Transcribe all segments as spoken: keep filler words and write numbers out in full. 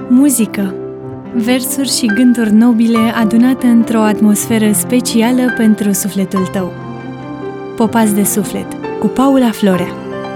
Muzică, versuri și gânduri nobile adunate într-o atmosferă specială pentru sufletul tău. Popați de suflet, cu Paula Florea.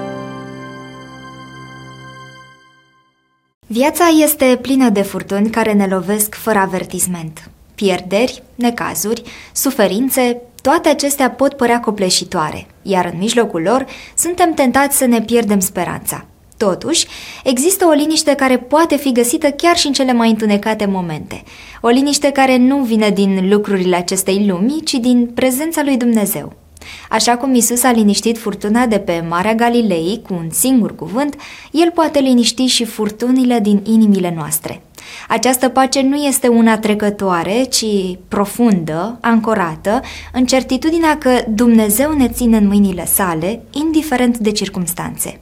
Viața este plină de furtuni care ne lovesc fără avertisment. Pierderi, necazuri, suferințe, toate acestea pot părea copleșitoare, iar în mijlocul lor suntem tentați să ne pierdem speranța. Totuși, există o liniște care poate fi găsită chiar și în cele mai întunecate momente. O liniște care nu vine din lucrurile acestei lumi, ci din prezența lui Dumnezeu. Așa cum Iisus a liniștit furtuna de pe Marea Galilei cu un singur cuvânt, El poate liniști și furtunile din inimile noastre. Această pace nu este una trecătoare, ci profundă, ancorată, în certitudinea că Dumnezeu ne ține în mâinile sale, indiferent de circumstanțe.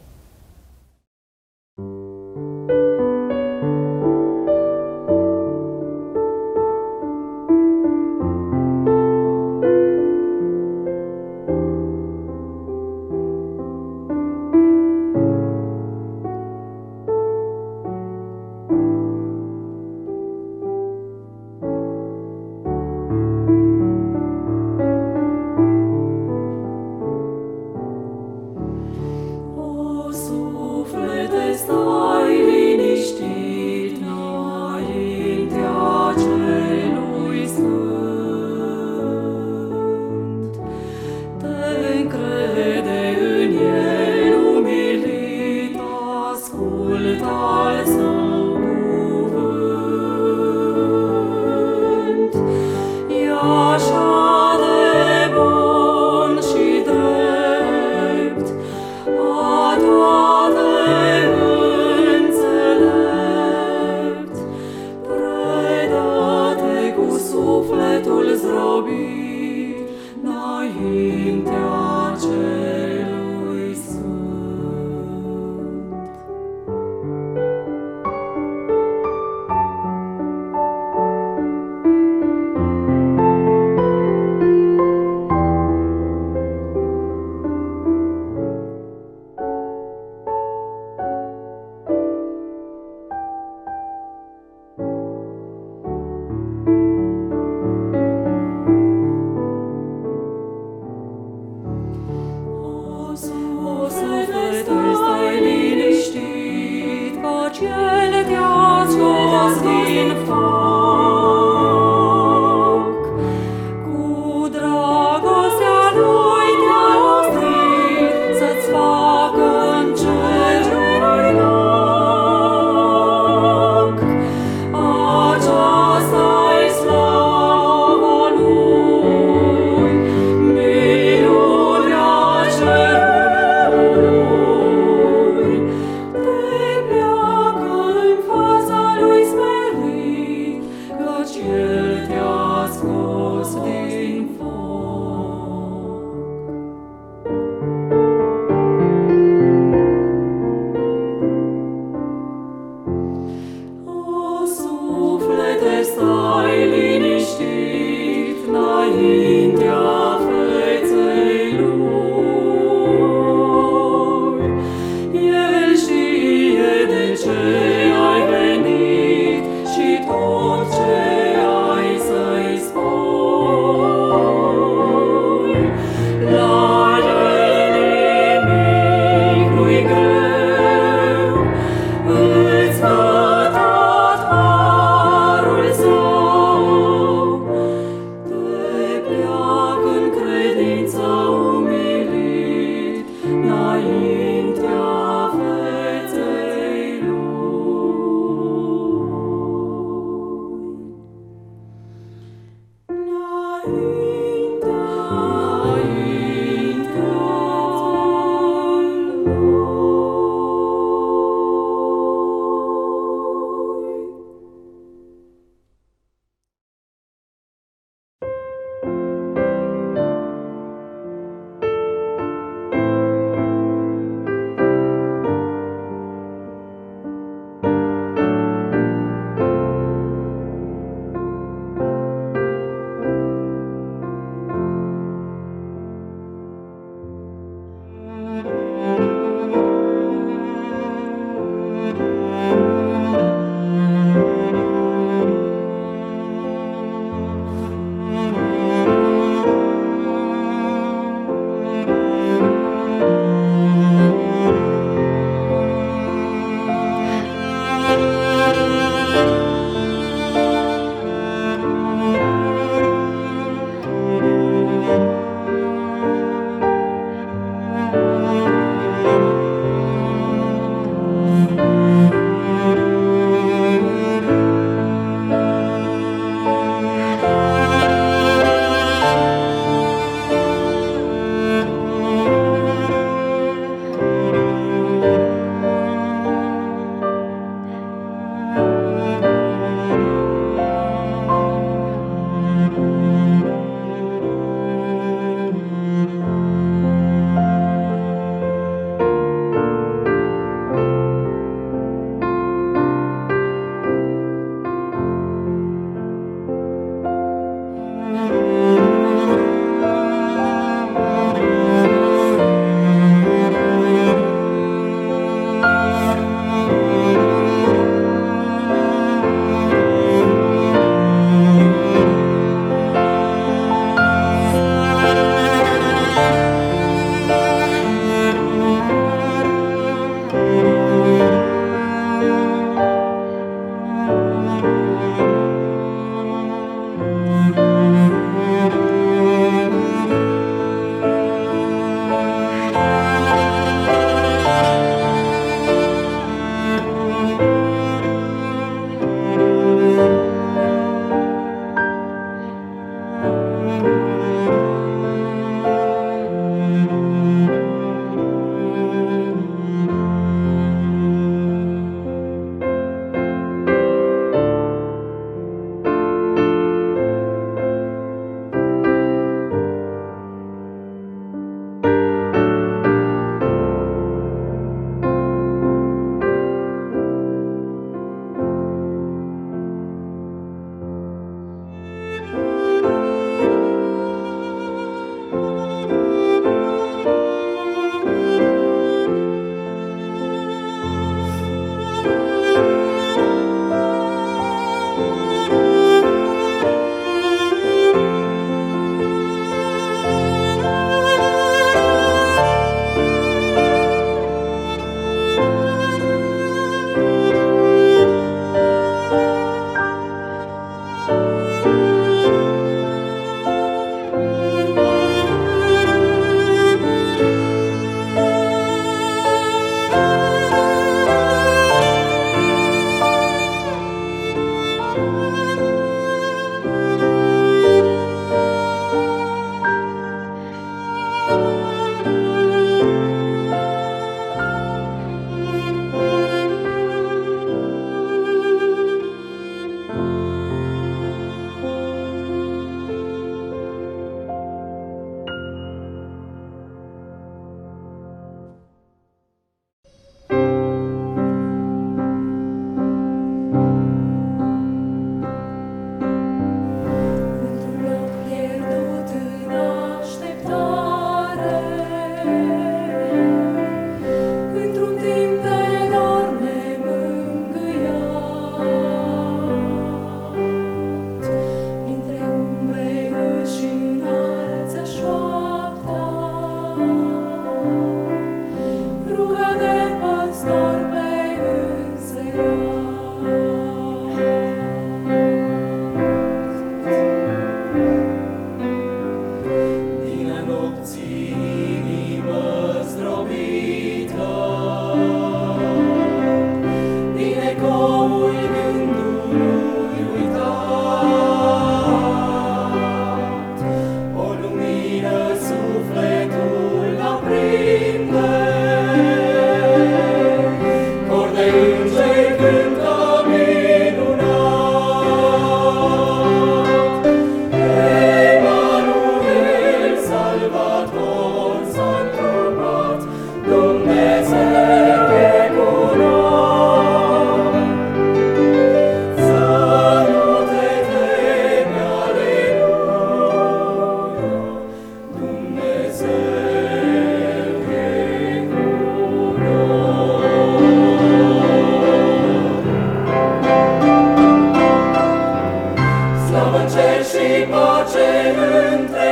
între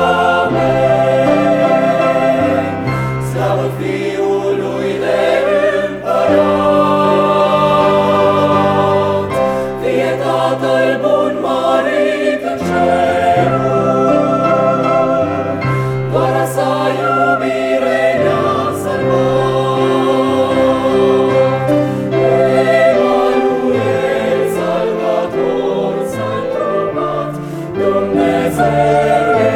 oameni, slavă Fiului de Împărat. Fie Tatăl bun mărit în ceruri, doar a sa iubire ne-a salvat. Emanuel, Salvator s-a întrupat, Dumnezeu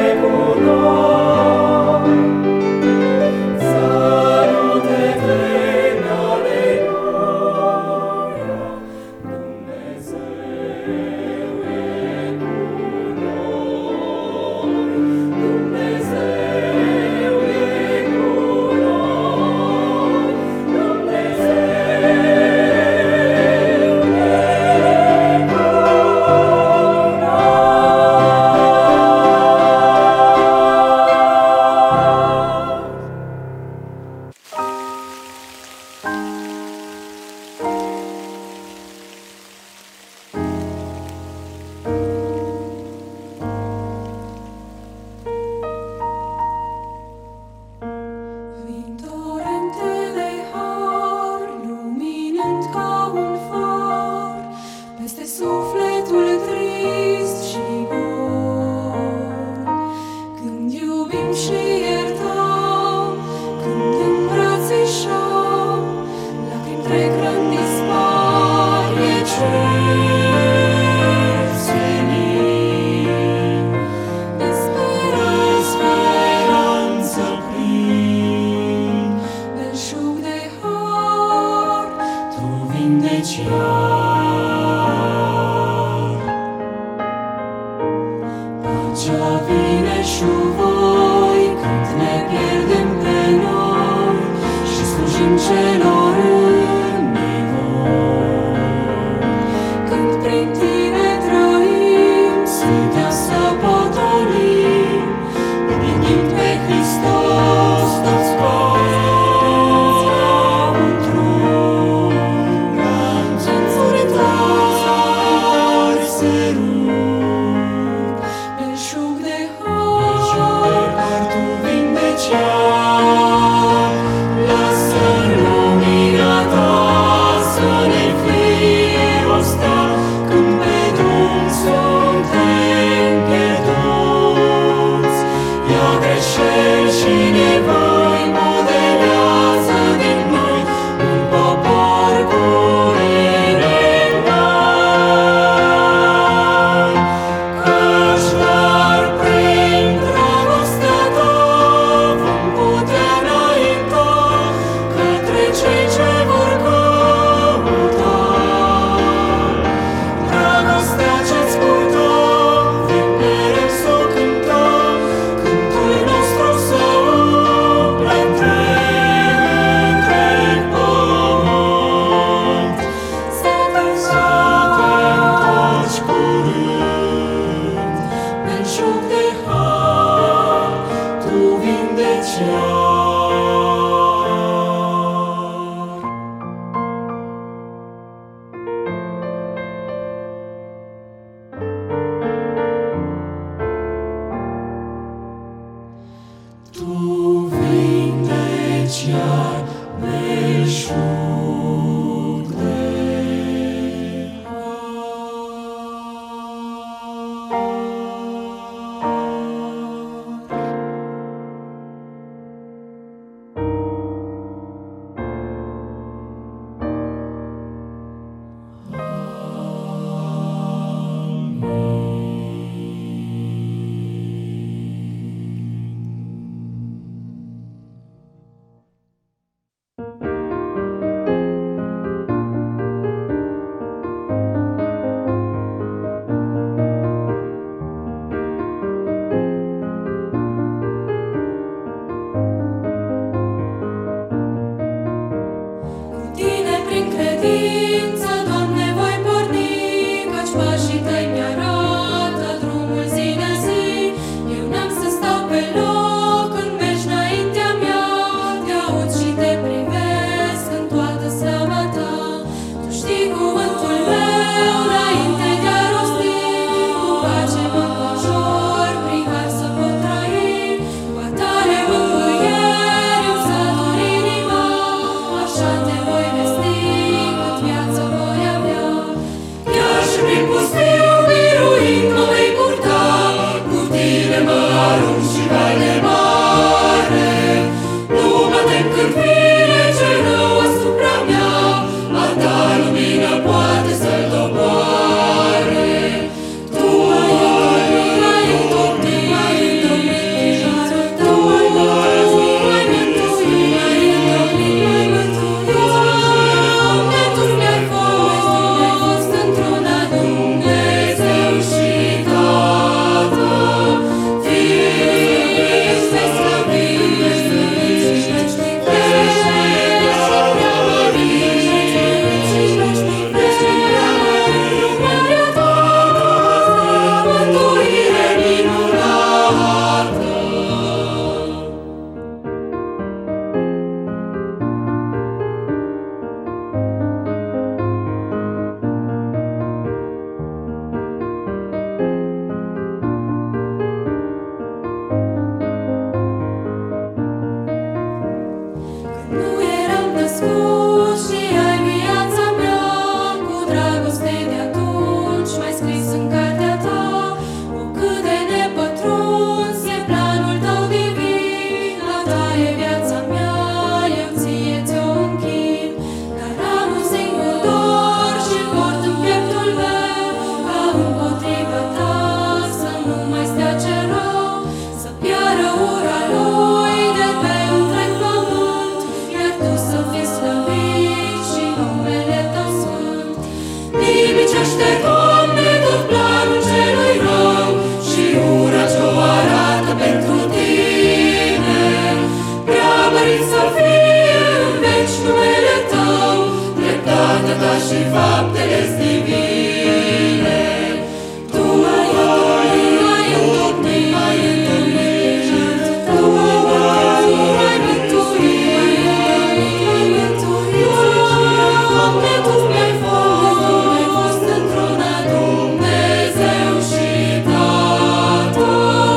Împlinește, Doamne, tot planul celui rău și ura ce-o arată pentru Tine. Prea mărit să fie în veci numele Tău, dreptatea Ta și faptele-s divine. Tu ai întâlnit, ai întâlnit, ai întâlnit, Tu ai mântuit, ai mântuit, Doamne, Tu mi-ai fost, Tu mi-ai fost într-una, Dumnezeu și Tată.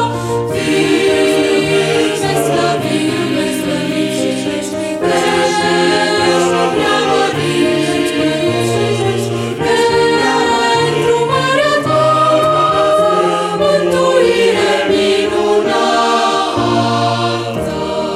Fii slăvit, vei slăvi și cești, crește, prea mărit, pentru marea Ta mântuire minunată.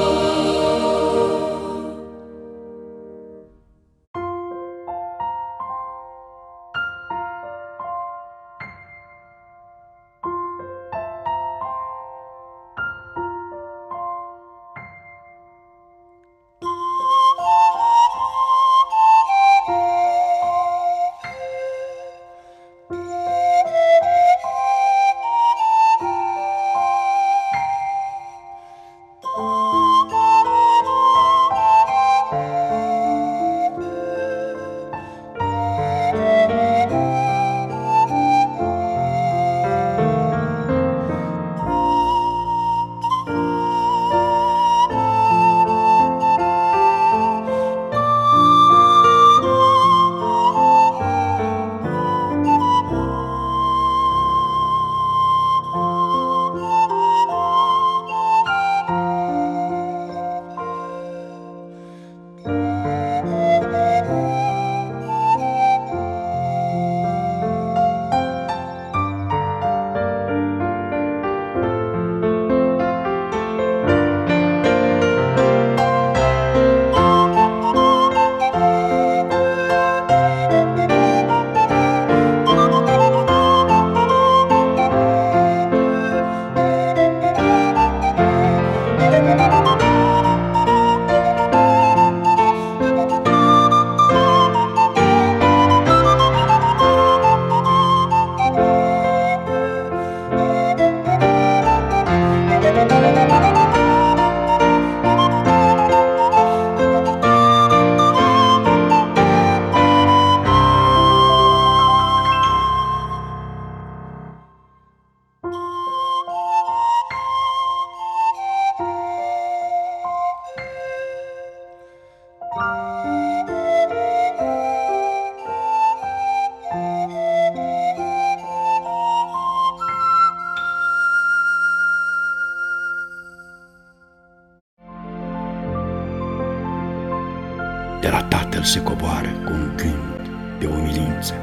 De la Tatăl se coboară cu un gând de umilință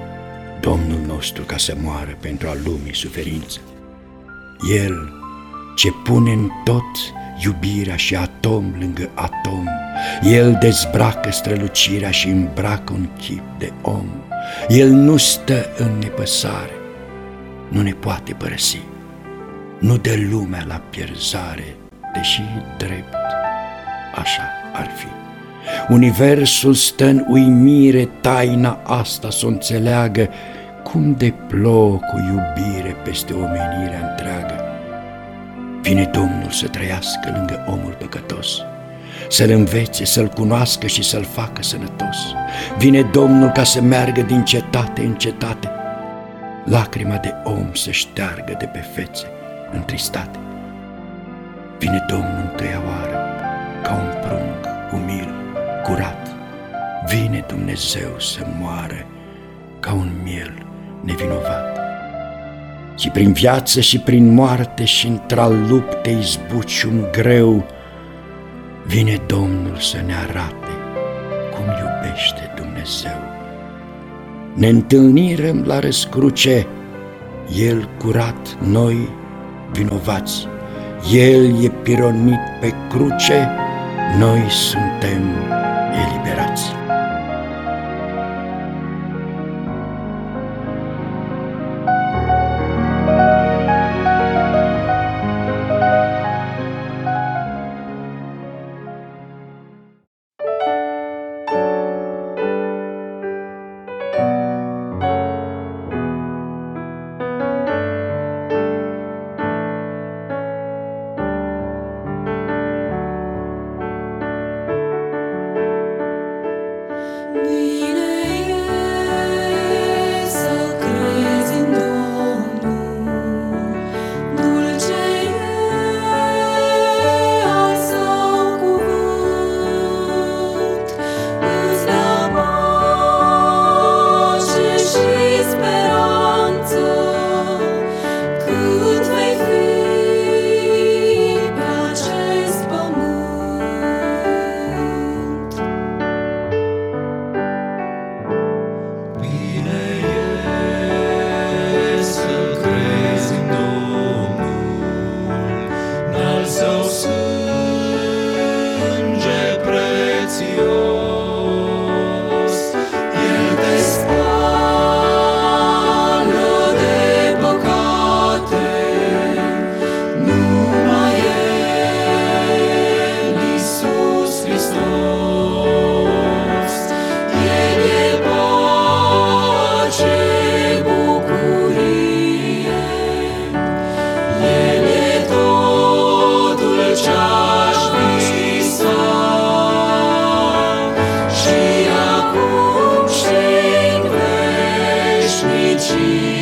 Domnul nostru ca să moară pentru a lumii suferință. El ce pune în tot iubirea și atom lângă atom, El dezbracă strălucirea și îmbracă un chip de om. El nu stă în nepăsare, nu ne poate părăsi, nu dă lumea la pierzare, deși drept așa ar fi. Universul stă în uimire, taina asta s-o înțeleagă, cum de plouă cu iubire peste omenirea întreagă. Vine Domnul să trăiască lângă omul păcătos, să-l învețe, să-l cunoască și să-l facă sănătos. Vine Domnul ca să meargă din cetate în cetate, lacrima de om să șteargă de pe fețe întristate. Vine Domnul întâia oară, ca un prunc umil, curat. Vine Dumnezeu să moară ca un miel nevinovat. Și prin viață și prin moarte și într-al lupte izbuci un greu, vine Domnul să ne arate cum iubește Dumnezeu. Ne întâlnirăm la răscruce, El curat, noi vinovați. El e pironit pe cruce, noi suntem eliberați. și